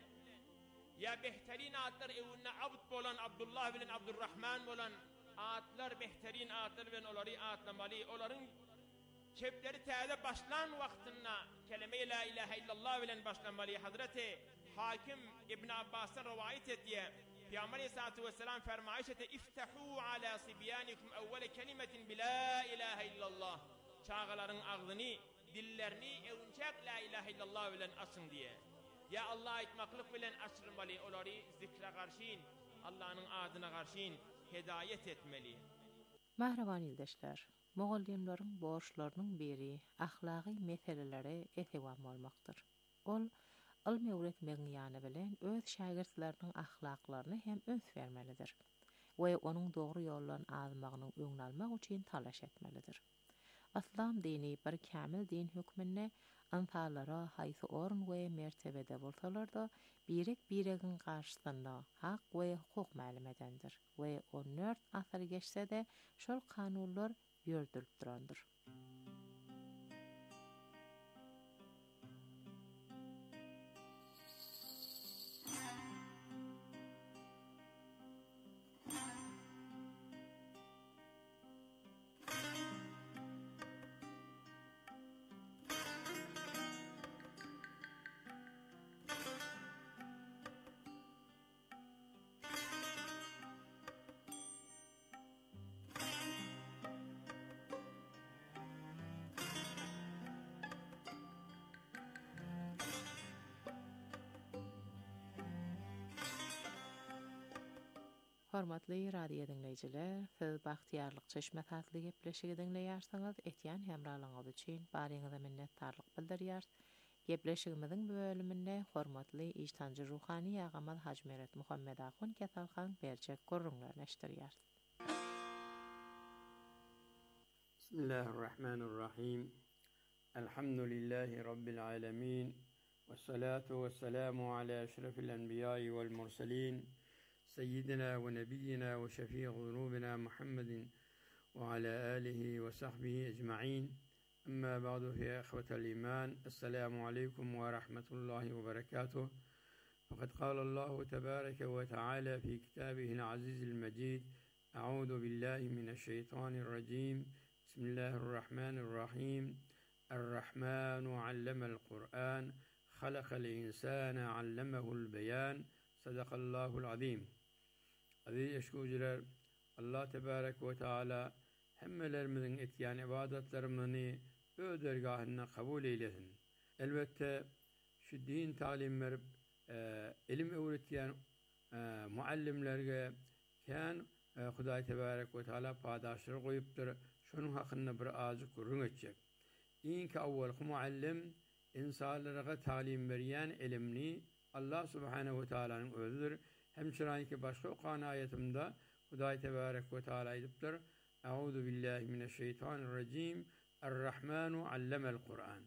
ya behterin atlar evine abd bolan Abdullah bilen Abdurrahman bolan atlar behterin atlar bilen olary atlamaly, olaryň kepleri täze başlan wagtynda kelime-i la ilahe illallah bilen başlamaly. Hazreti Hakim İbn Abbas'tan rivayet etdiye Peygamber Aleyhissalatu vesselam fermaýş etdi: "İftahû ala sibyanikum evvele kelimetin bi la ilahe illallah." Çağalaryň agzyny, dillerini evunçak la ilahe illallah bilen açın diye. Ya Allah aytmaklyk bilen açyrmaly, olary zikre garşyn, Allah'ın adyna garşyn hedayet etmeli. Mahraban ildeşler, mugallimlaryň borçlarynyň biri ahlaki meselelere etewam bolmakdyr. Ol ilm öwretmegiň ýany bilen öz şagirdläriniň ahlaklaryny hem öns bermelidir we onuň dogry ýollan almagyny öňüne almak üçin talaş etmelidir. Aslam dini bir kamil din hükmünne anfalara haýsy orun we mertebede bolsalar-da birek biregin karşysynda hak we hukuk ma'lum edendir we on dört asar geçse-de şol kanunlar ýördülip durandyr. Hormatly radio dinleyijiler, siz Bahtiyarlyk Çeşme tatly gepleşigi dinleýärsiňiz. Etýän hemralaňyz üçin baryňyza minnetdarlyk bildirýär. Gepleşigimiziň bu bölüminde hormatly ijtanjy ruhani ýagamaz Hajmeret Muhammed Ahun Ketalhan berjek gorrunlaryny eşdirýär. Bismillahirrahmanirrahim. Elhamdülillahi rabbil alamin. Vessalatu vesselamu ala eşrefil enbiya'i vel murselin. سيدنا ونبينا وشفيع ذنوبنا محمد وعلى آله وصحبه أجمعين أما بعد يا إخوة الإيمان السلام عليكم ورحمة الله وبركاته فقد قال الله تبارك وتعالى في كتابه العزيز المجيد أعوذ بالله من الشيطان الرجيم بسم الله الرحمن الرحيم الرحمن علم القرآن خلق الإنسان علمه البيان صدق الله العظيم. Aziz eşkucular, Allah Tebarek ve Teala hemmelerimizin etýän ibadetlerimizni öz dergahyna kabul eylesin. Elbette şu din talim verip e, ilim öwretýän e, muallimlerge kän e, Hudaý Tebarek ve Teala padaşlyk goýupdyr. Şonuň hakynda bir azyk gurrun etjek. İnki awwal muallim insanlara talim berýän ilimni Allah Subhanahu ve Teala'nın özüdür. Hemçinanki başka okan ayetimde Hudaý Tebarek ve Teala edipdir. Euzu billahi mineşşeytanirracim. Er-Rahmanu allemel Kur'an.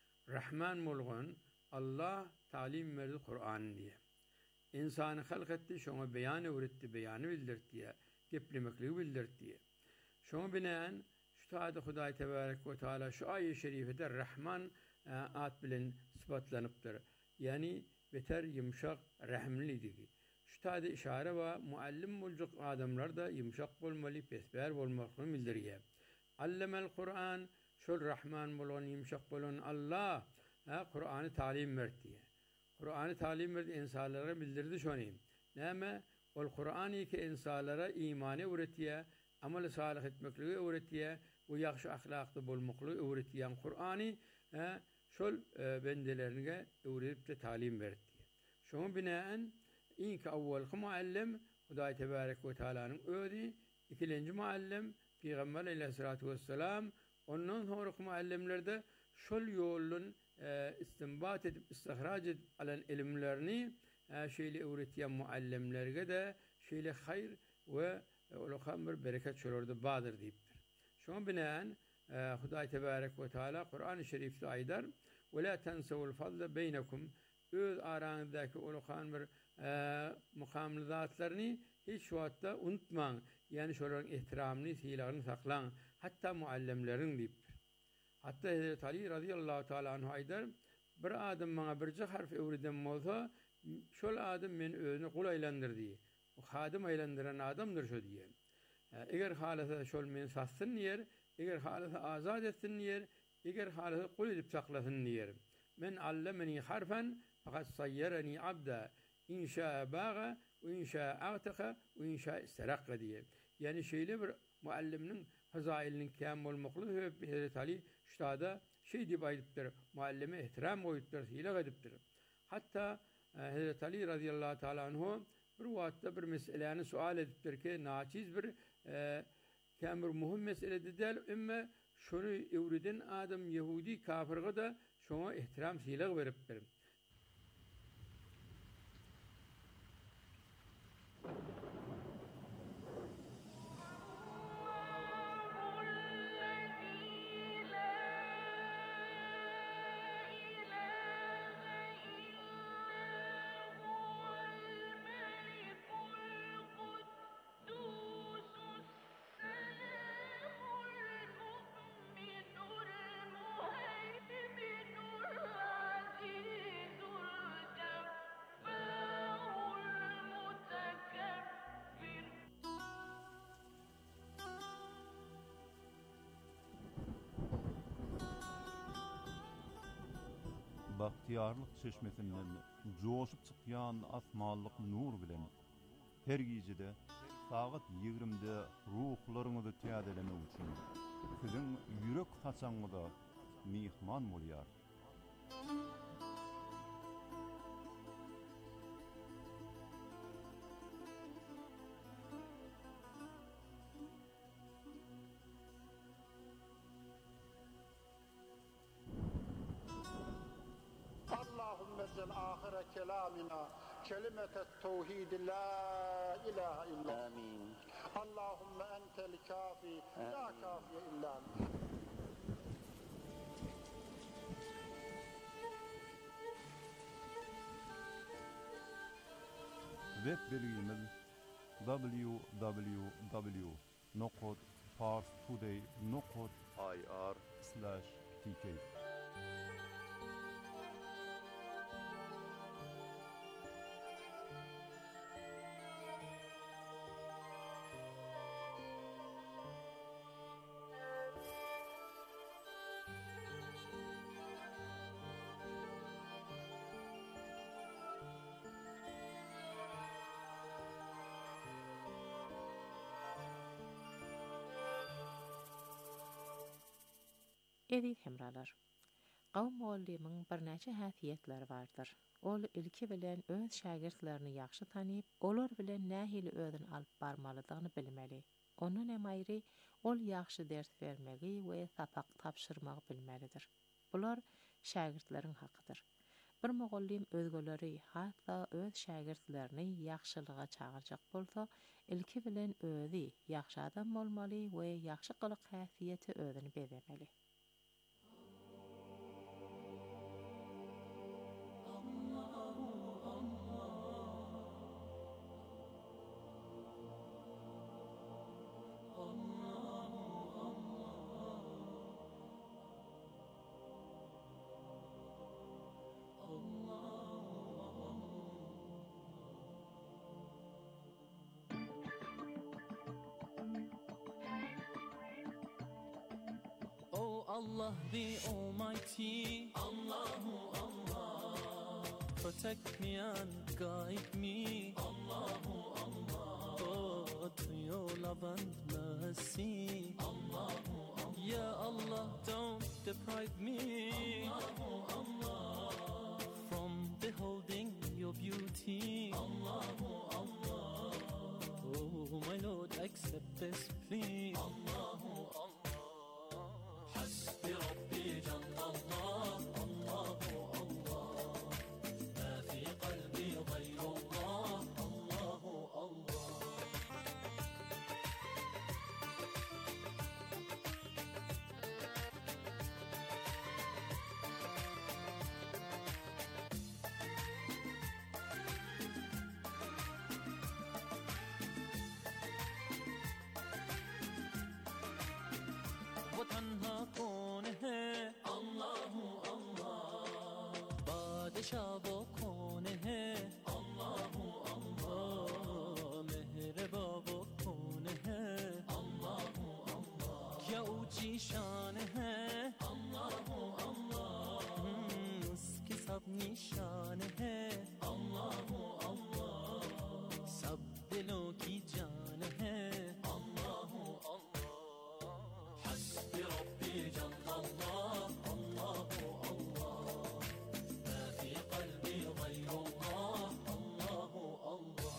Rahman bolgan Allah talim berdi Kur'an diye. İnsanı halk etti, şoňa beýan öwretdi, beýany bildirdi, geplemekligi bildirdi. Şoňa binaen şu taýda Hudaý Tebarek ve Teala şu aýet-i şerifede Rahman at bilen sıfatlanypdyr. Yani beter yumşak rahimlidigi. Şu taýda işare we muallim boljak adamlar da yumşak bolmaly, pesber bolmalyny bildirýär. Allemel Kur'an şol Rahman bolan yumşak bolan Allah ha Kur'any talim berdi. Kur'any talim berdi insanlara bildirdi şonu. Näme? Ol Kur'any ki insanlara imany öwretýär, amal salih etmekligi öwretýär we ýaxşy ahlakly bolmakly öwretýän Kur'any ha şol e, bendelerine öwredip de talim berdi. Şoň binaen İlk awwal muallim Hudaý Tebarek ve Teala'nın özi, ikinci muallim Peygamber Aleyhissalatu vesselam, ondan sonraki muallimlerde şol ýolun e, istinbat edip istihraç edip alan ilimlerini e, şeýle öwretýän muallimlerge de şeýle hayr we ulughan bir bereket şolorda badyr diýipdir. Şoň binaen e, Hudaý Tebarek ve Teala Kur'an-ı Şerifde aýdar: "Ve la tensawul fadla beynekum." Öz aranızdaki ulughan bir e, mukamlazatlaryny hiç wagtda unutmaň. Yani şolaryň ihtiramyny, sylagyny saklaň, hatta muallimleriň diýipdir. Hatta Hazrat Ali radıyallahu taala anhu aýdar: "Bir adam maňa birji harf öwreden bolsa, şol adam men özüni kul aýlandyrdy. O hadim aýlandyran adamdyr şo diýer. Eger halasa şol men satsyn ýer, eger halasa azad etsin ýer, eger halasa kul edip saklasyn ýer. Men allamani harfan faqad sayyarani abda. İnşa baga ve inşa a'taqa ve inşa istaraqqa diye. Yani şeýle bir muallimnin fazailinin kam bolmakly we Hazrat Ali ştada şey diýip aýdypdyr. Muallime ihtiram goýupdyr, hiýle edipdir. Hatta Hazrat Ali radıyallahu taala anhu bir wagtda bir meseleni sual edipdir ki naçiz bir e, kam bir muhim mesele değil, emma şonu öwreden adam Yahudi kafirga da şoňa ihtiram hiýle beripdir. Bahtiyarlyk çeşmesinden joşup çykýan asmanlyk nur bilen her gecede saat ýigrimde ruhlaryňyzy täzelemek üçin siziň ýürek haçaňyza mihman bolýar. آخر كلامنا كلمة التوحيد لا إله إلا آمين. اللهم أنت الكافي لا كافي إلا أنت. Web bilgimiz w w w nokta pars today nokta i r slash t k. Edit hemralar. Gawm muallimyň bir näçe häsiýetleri bardyr. Ol ilki bilen öz şagirdlerini ýaxşy tanyp, olar bilen nähili özüni alyp barmalydygyny bilmeli. Ondan hem aýry ol ýaxşy ders bermegi we sapak tapşyrmagy bilmelidir. Bular şagirdleriň hakydyr. Bir muallim özgeleri hatda öz şagirdlerini ýaxşylyga çagyrjak bolsa, ilki bilen özi ýaxşy adam bolmaly we ýaxşy gylyk häsiýeti özüni bezemeli. Allah the Almighty, Allahu Allah, protect me and guide me, Allahu Allah, oh, to your love and mercy, Allahu Allah, Ya Allah, don't deprive me, Allahu Allah, from beholding your beauty, Allahu Allah, oh my Lord, accept this plea, Allahu Allah. حسبي ربي جل الله الله الله ما في قلبي غير الله الله الله وتنها كونه الله الله بادشاه كونه الله الله مهربان كونه الله الله يا اوجي شانه الله الله مسكي سب نشانه الله الله سب دلوں کی جان ہے الله الله حسبي ربي جل الله الله الله ما في قلبي غير الله الله الله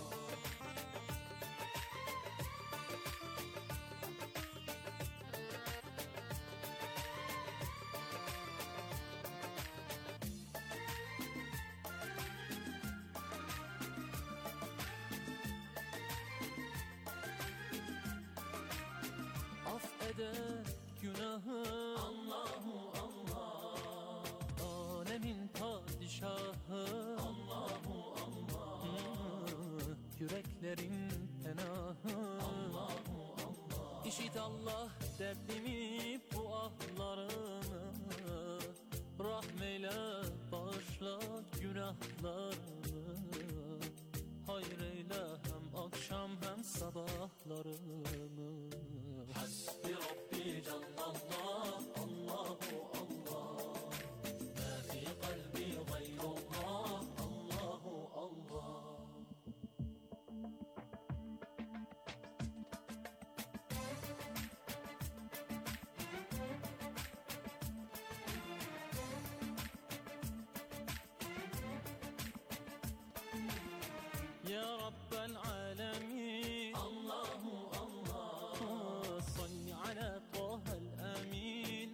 affeder günahı Allahu Allah alemin padişahı Allahu Allah yüreklerin penahı Allahu Allah işit Allah derdimi bu ahlarımı rahmeyle bağışla günahlarımı hayreyle hem akşam hem sabahlarımı Hasbi Rabbi Cellallah Allahu Allah Ma fi kalbi gayrullah Allahu Allah Ya Rabbel Alemin Allahu Allah صل على طه الأمين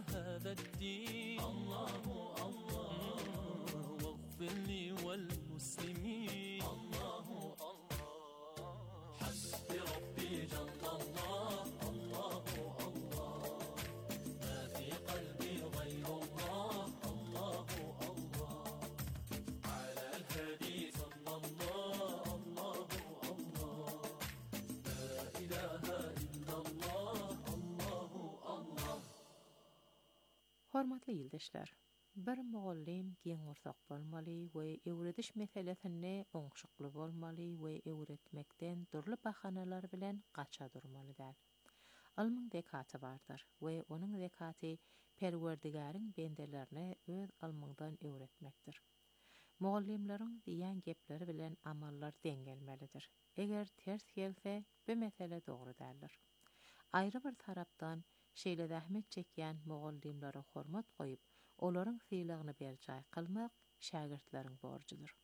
هذا الدين الله الله واغفر لي والمسلمين الله الله حسبي ربي جل الله الله الله ما في قلبي غير الله الله الله على الهادي صلى الله الله الله لا إله إلا الله الله الله. Hormatly yildaşlar, bir muallim giň ursak bolmaly we öwrediş meselesine oňşykly bolmaly we öwretmekden durly bahanalar bilen gaça durmaly däl. Almyň zekaty bardyr we onuň zekaty Perwerdigäriň bendelerine öz almyňdan öwretmekdir. Muallimleriň diýen gepleri bilen amallar deňgelmelidir. Eger ters gelse, bu mesele dogry däldir. Ayrı bir tarapdan şeýle zähmet çekýän muallimlere hormat goýup, olaryň syýlygyny berjay kılmak şagirtleriň borjydyr.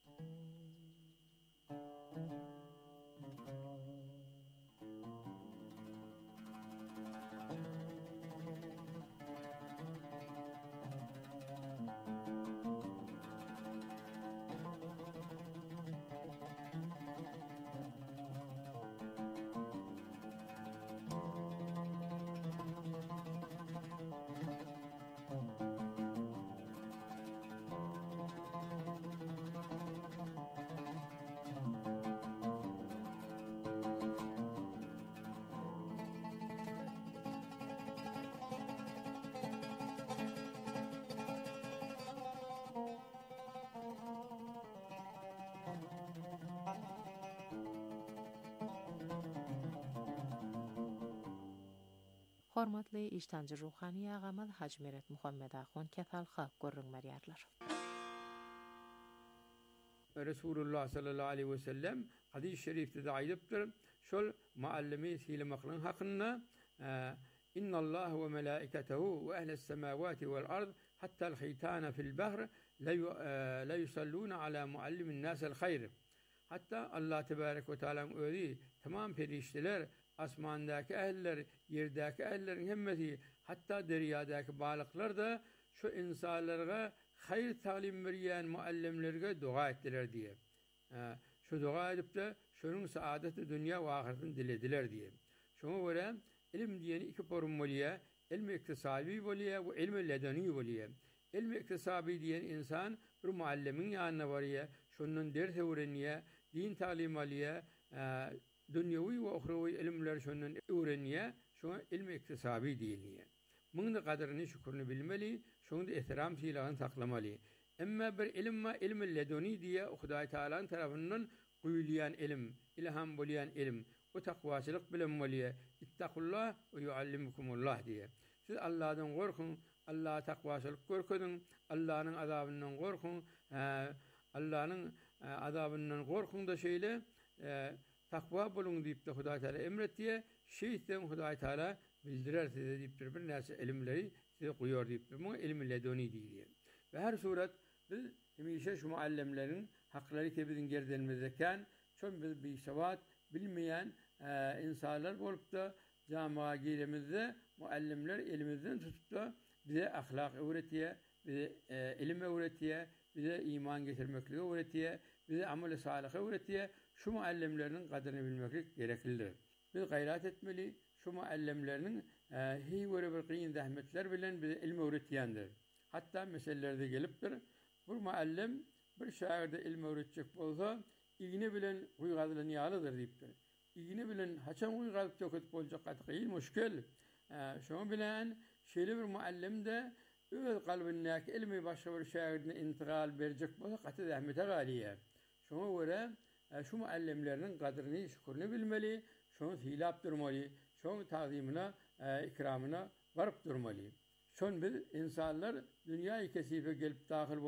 Hormatly iştancı ruhani ağamız Hacı Meret Muhammed Ahun ketalha görünmerýärler. Resulullah sallallahu aleyhi ve sellem hadis-i şerifde de aýdypdyr. Şol muallimi siýlemekleriň hakyna innallahu ve melaiketehu ve ehles semawati vel ard hatta al-hitana fil bahr la yusalluna ala muallimin nas'al hayr. Hatta Allah tebarek ve teala öýdi tamam perişteler, asmandaky ähliler, yerdäki ählilerin hemmesi, hatta deryadaky balyklar da şu insanlara hayır talim berýän muallimlerge dua etdiler diye. Şu dua edip de şonuň saadety dünýä we ahiretini dilediler diye. Şoňa görä ilim diýeni iki porum bolýar, ilmi iktisabi bolýar we ilmi ledeni bolýar. Ilmi iktisabi diýen insan bir muallimiň ýanyna barýar, şondan ders öwrenýär, din talim alýar, dünýäwi we uhrawy ilimler şondan öwrenýär, şoňa ilmi iktisabi diýilýär. Muňa da gadyryny şükürni bilmeli, şoňda ihtiram sylagyny saklamaly. Emma bir ilim ma ilmi ledeni diye Hudaý Taala'nın tarapyndan guýulýan ilim, ilham bolýan ilim, o takwaçylyk bilen bolýar. İttaqullah ve yuallimukumullah diye. Siz Allah'dan gorkun, Allah'a takwaçylyk görkedin, Allah'ın azabından gorkun, Allah'ın azabından gorkun da şeýle takwa bolun diýip de Hudaý Taala emretdiýe, şeýden Hudaý Taala bildirer size diýip bir näçe ilimleri size goýar diýip bu ilmi ledeni diýilýär. Ve her suret biz hemişe şu muallimlerin hakları tebidin gerdenmezken çok biz bir sevat bilmeyen e, insanlar bolup da camiye giremizde muallimler elimizden tutup da bize ahlak öğretiye, bize e, ilim öğretiye, bize iman getirmekliği öğretiye, bize amel-i salih öğretiye. Şu muallimlerin kadrini bilmek gereklidir. Biz gayret etmeli, şu muallimlerin e, hiç bir kıyın zahmetler bilen bize ilim öğretiyendir. Hatta meselelerde gelipdir. Bu muallim bir şairde ilmi öğretecek bolsa iğne bilen uygadylan ýalydyr diýipdir. Iğne bilen haçan uygadyp töküp boljak gaty müşkil. Şoň bilen şeýle bir muallim de öz galbyndaky ilmi başga bir şairde intiqal berjek bolsa gaty zähmete galýar. Şoňa görä şu muallimleriň gadryny, şükürni bilmeli, şoňy hilap durmaly, şoň tazimine, ikramına varıp durmaly. Şoň biz insanlar dünýä-i kesibe gelip dahil